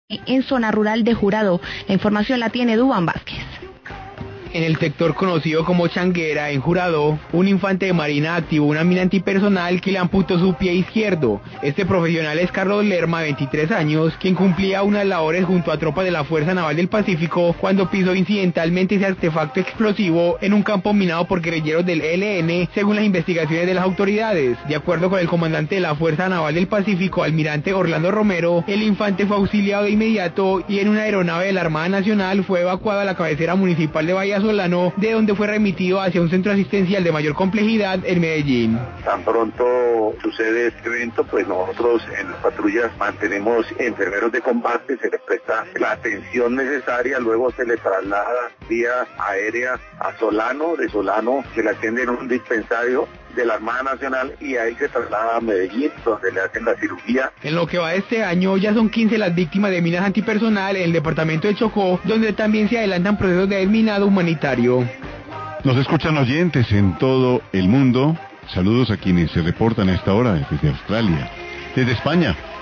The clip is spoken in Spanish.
en zona rural de Jurado. La información la tiene Duván Vázquez. En el sector conocido como Changuera, en Jurado, un infante de marina activó una mina antipersonal que le amputó su pie izquierdo. Este profesional es Carlos Lerma, 23 años, quien cumplía unas labores junto a tropas de la Fuerza Naval del Pacífico cuando pisó incidentalmente ese artefacto explosivo en un campo minado por guerrilleros del ELN, según las investigaciones de las autoridades. De acuerdo con el comandante de la Fuerza Naval del Pacífico, almirante Orlando Romero, el infante fue auxiliado de inmediato y en una aeronave de la Armada Nacional fue evacuado a la cabecera municipal de Bahía Solano, de donde fue remitido hacia un centro asistencial de mayor complejidad en Medellín. Tan pronto sucede este evento, pues nosotros en las patrullas mantenemos enfermeros de combate, se les presta la atención necesaria, luego se les traslada vía aérea a Solano, de Solano se le atiende en un dispensario de la Armada Nacional y ahí se traslada a Medellín, donde le hacen la cirugía. En lo que va de este año ya son 15 las víctimas de minas antipersonal en el departamento de Chocó, donde también se adelantan procesos de desminado humanitario. Nos escuchan oyentes en todo el mundo. Saludos a quienes se reportan a esta hora desde Australia, desde España,